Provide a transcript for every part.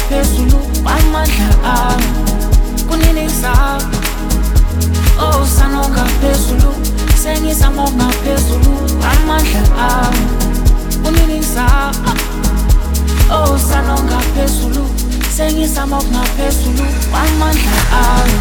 ngaphezulu kwamandla ami. Kunini ngizama, oh sano ngaphezulu, sengizama ngaphezulu kwamandla ami. Kunini ngizama, oh sano ngaphezulu, sengizama ngaphezulu kwamandla ami.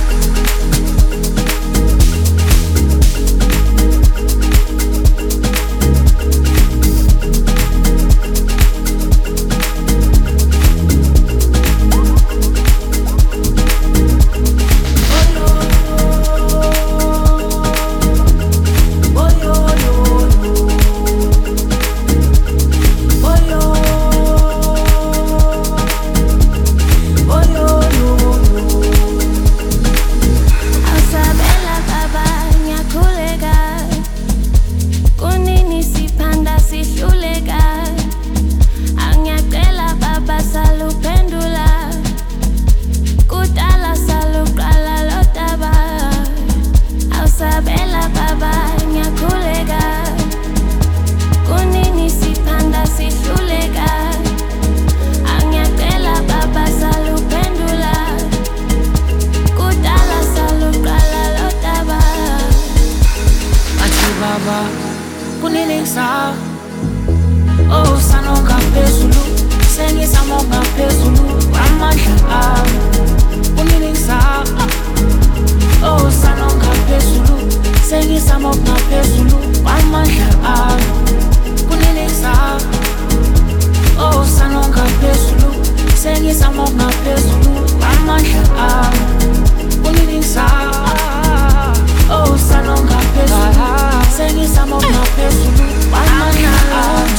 Kunini ngizama, oh sano ngaphezulu, sengizama ngaphezulu kwamandla ami. Kunini ngizama, oh sano ngaphezulu, sengizama ngaphezulu kwamandla ami. Kunini ngizama, oh sano ngaphezulu, sengizama ngaphezulu kwamandla ami. Kunini ngizama, oh sano ngaphezulu, sengizama ngaphezulu kwamandla ami.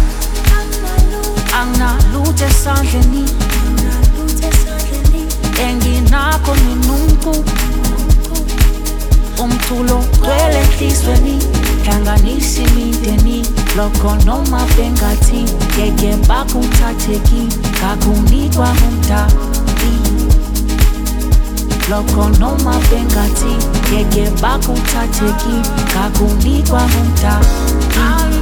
Anginalutho esandleni, enginakho mina umculo ugcwele enhlizweni, hlanganisa imindeni, lokho noma bengathi ngeke bakuthatheki, ngakunikwa umdabi. Lokho noma bengathi ngeke bakuthatheki, ngakunikwa umdabi.